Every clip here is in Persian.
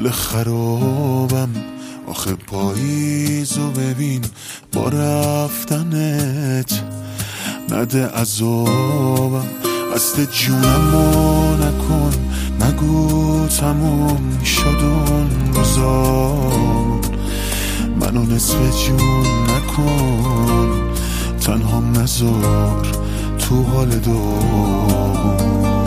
حال خرابم آخه پاییزو ببین با رفتنت، نده عذابم قصد جونمو نکن، نگو تموم شد اون روزامون، منو نصف جون نکن، تنهام نذار تو حال داغون.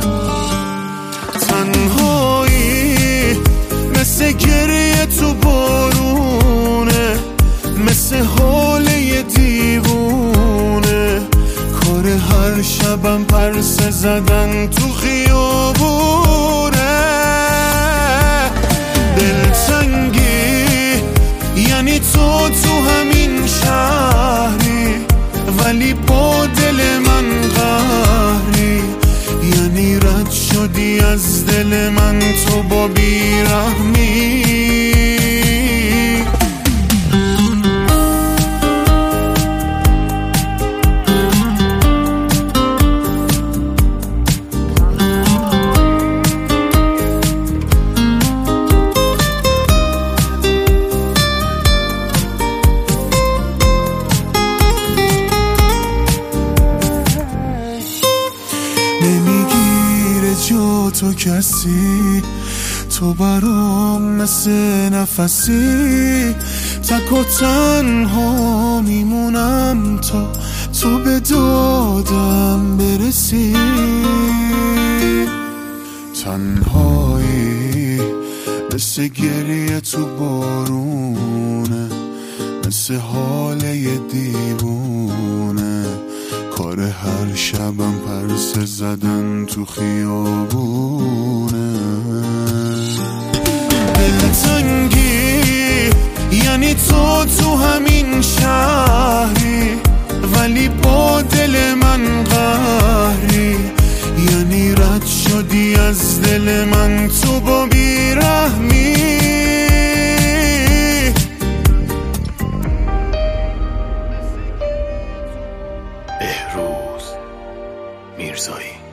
تنهایی مثل گریه تو بارونه، مثل حال یه دیوونه، کار هر شبم پرسه زدن تو خیابونه. دلتنگی یعنی تو همین شهری، ولی با دل من قهری، یعنی رد شدی از دل من تو با بیرحمی. نمیگیره جا تو کسی، تو برام مثل نفسی، تک و تنها میمونم تا تو به دادم برسی. تنهایی مثل گریه تو بارونه، مثل حال یه دیوونه، کار هر شبم پرسه زدن تو خیابونه. دلتنگی یعنی تو همین شهری، ولی با دل من قهری، یعنی رد شدی از دل من تو با بیرحمی. بهروز میرزایی.